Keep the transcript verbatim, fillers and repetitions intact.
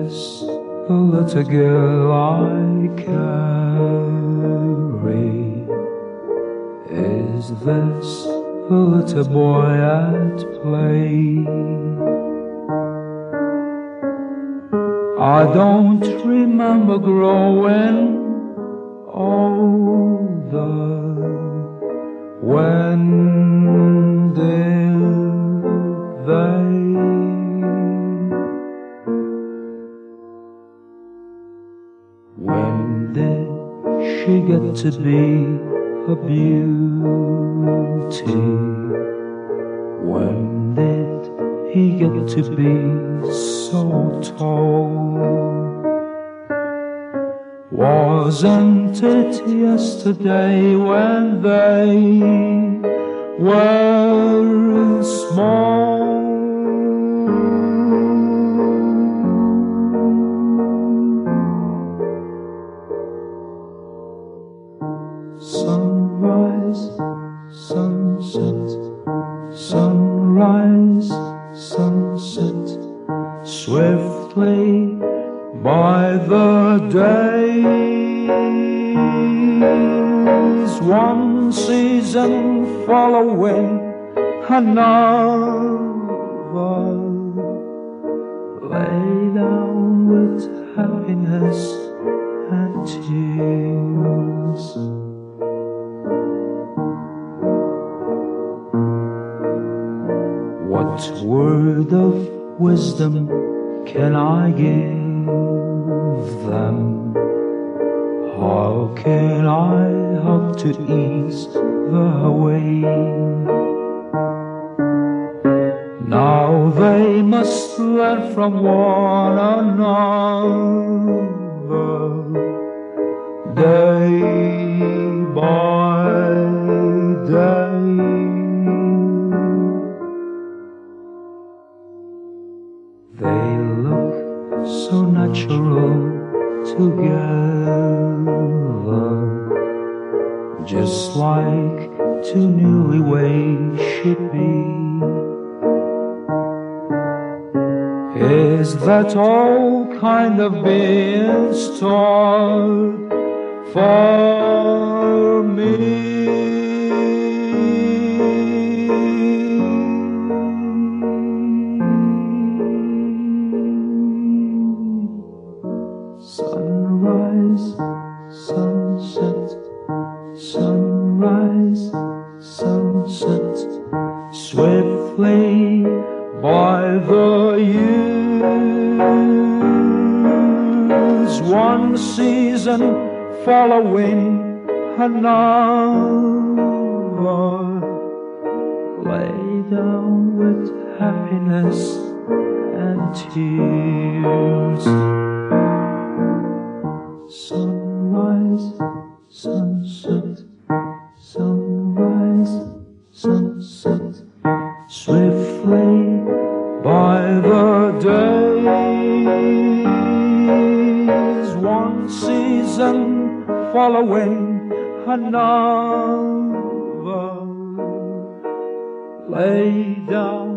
this the little girl I carry? Is this the little boy at play? I don't remember growing older. When did they? When did she get to be a beauty? When did he get to be so tall? Wasn't it yesterday when they were small? Sunrise, sunset, sunrise, sunset, swiftly by the days, one season following another, lay down with happiness and tears. What word of wisdom can I give them? How can I help to ease the way? Now they must learn from one another, day by day. They look so natural together, just like two newlyweds should be. Is that all kind of being stored for me? Sunrise, sunset, sunrise, sunset, swiftly by the years, one season following another, lay down with happiness and tears. Sunrise, sunset, sunrise, sunset, swiftly by the days, one season following another, lay down